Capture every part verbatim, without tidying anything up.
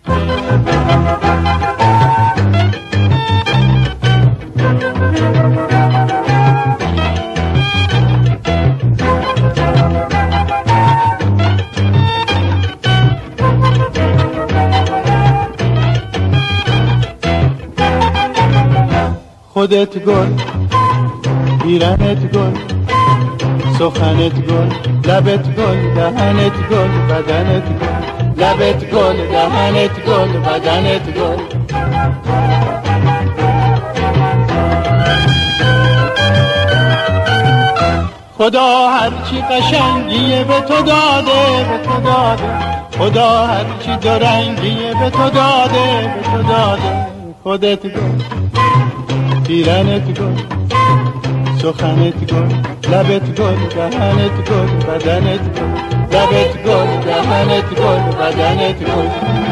خودت گل، پیرنت گل، سخنت گل، لبت گل، دهنت گل، بدنت گل، لبت گل، دهنت گل، بدنت گل. خدا هرچی قشنگیه به تو داده، به تو داده. خدا هرچی درنگیه به تو داده، به تو داده. خودت گل، پیرنت گل، سخنت گل، لبت گل، دهنت گل، بدنت گل، لبت گل، دهنت گل، بدنت گل.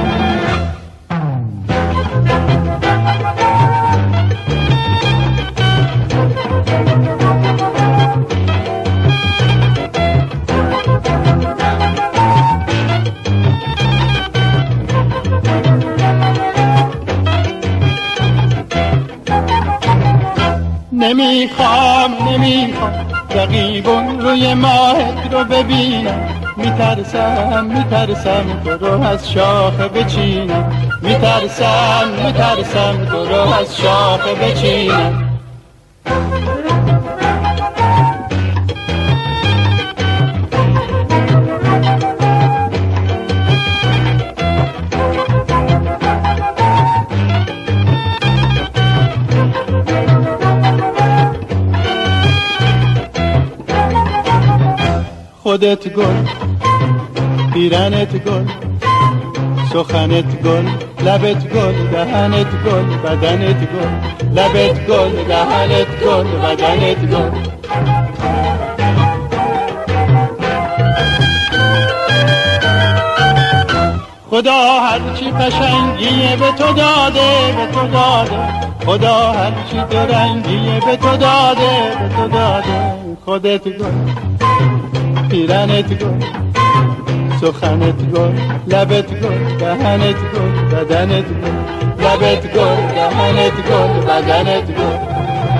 نمیخوام نمیخوام رقیبون روی ماهت رو ببینم، میترسم میترسم تو رو از شاخه بچینم، میترسم میترسم تو رو از شاخه بچینم. خودت گل، پیرنت گل، سخنت گل، لبت گل، دهنت گل، بدنت گل، لبت گل، دهنت گل، بدنت گل. خدا هرچی قشنگیه به تو داده، به تو داده. خدا هرچی درنگیه به تو داده، به تو داده. خودت گل، پیرنت گل، سخنت گل، لبت گل، دهنت گل، بدنت گل، لبت گل، دهنت گل، بدنت گل.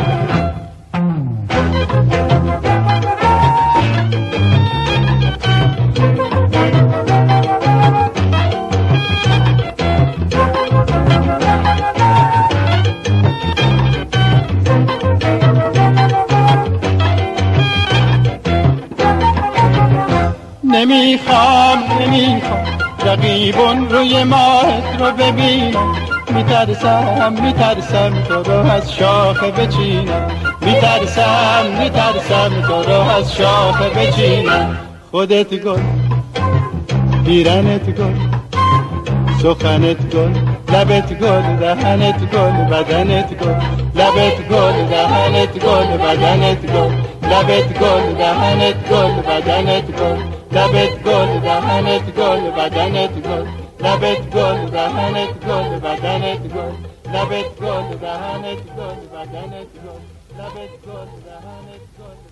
نمیخوام نمیخوام رقیبون روی ماهت رو ببینم، میترسم میترسم تو رو از شاخه بچینم، میترسم میترسم تو رو از شاخه بچینم. خودت گل، پیرنت گل، سخنت گل، لبت گل، دهنت گل، بدنت گل، لبت گل، دهنت گل، بدنت گل، لبت گل، دهنت گل، بدنت گل، لبت گل، دهنت گل، بدنت گل، لبت گل، دهنت گل، بدنت گل، لبت گل، دهنت گل، بدنت گل، لبت گل، دهنت گل.